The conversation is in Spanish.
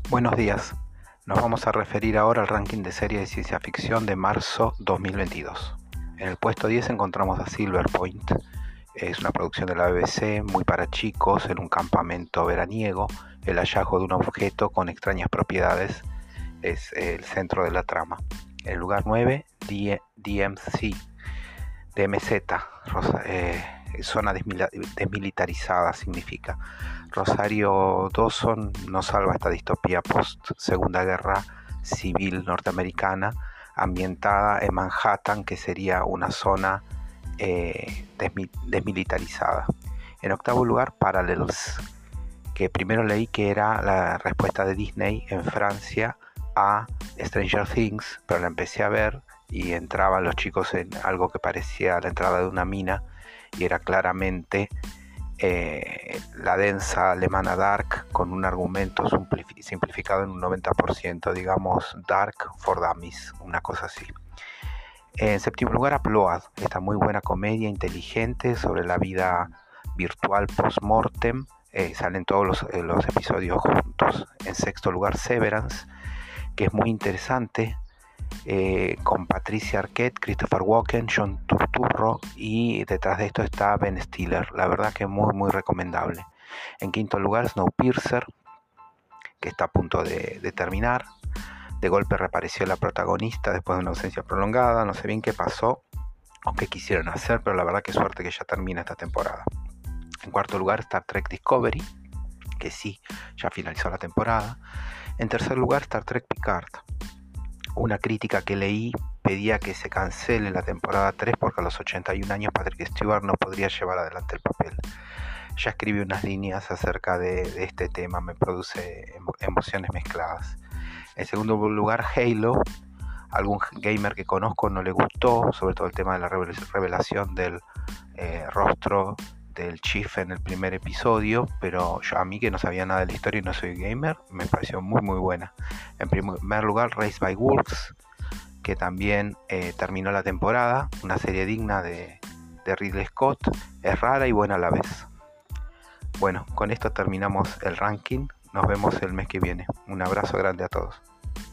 Buenos días. Nos vamos a referir ahora al ranking de series de ciencia ficción de marzo 2022. En el puesto 10 encontramos a Silver Point. Es una producción de la BBC, muy para chicos, en un campamento veraniego. El hallazgo de un objeto con extrañas propiedades es el centro de la trama. En el lugar 9, DMZ, zona desmilitarizada significa. Rosario Dawson nos salva esta distopía post-segunda guerra civil norteamericana, ambientada en Manhattan, que sería una zona desmilitarizada. En octavo lugar, Parallels, que primero leí que era la respuesta de Disney en Francia a Stranger Things, pero la empecé a ver y entraban los chicos en algo que parecía la entrada de una mina y era claramente la densa alemana Dark, con un argumento simplificado en un 90%, digamos Dark for Dummies, una cosa así. En séptimo lugar, Upload, esta muy buena comedia inteligente sobre la vida virtual post-mortem. Salen todos los episodios juntos. En sexto lugar, Severance, que es muy interesante, con Patricia Arquette, Christopher Walken, John Turturro, y detrás de esto está Ben Stiller. La verdad que muy muy recomendable. En quinto lugar, Snowpiercer, que está a punto de terminar. De golpe reapareció la protagonista después de una ausencia prolongada. No sé bien qué pasó o qué quisieron hacer, pero la verdad que suerte que ya termina esta temporada. En cuarto lugar, Star Trek Discovery, que sí, ya finalizó la temporada. En tercer lugar, Star Trek Picard. Una crítica que leí pedía que se cancele la temporada 3 porque a los 81 años Patrick Stewart no podría llevar adelante el papel. Ya escribí unas líneas acerca de este tema, me produce emociones mezcladas. En segundo lugar, Halo. Algún gamer que conozco no le gustó, sobre todo el tema de la revelación del rostro del Chief en el primer episodio, pero yo, a mí que no sabía nada de la historia y no soy gamer, me pareció muy muy buena. En primer lugar, Raised by Wolves, que también terminó la temporada, una serie digna de Ridley Scott, es rara y buena a la vez. Bueno, con esto terminamos el ranking, nos vemos el mes que viene. Un abrazo grande a todos.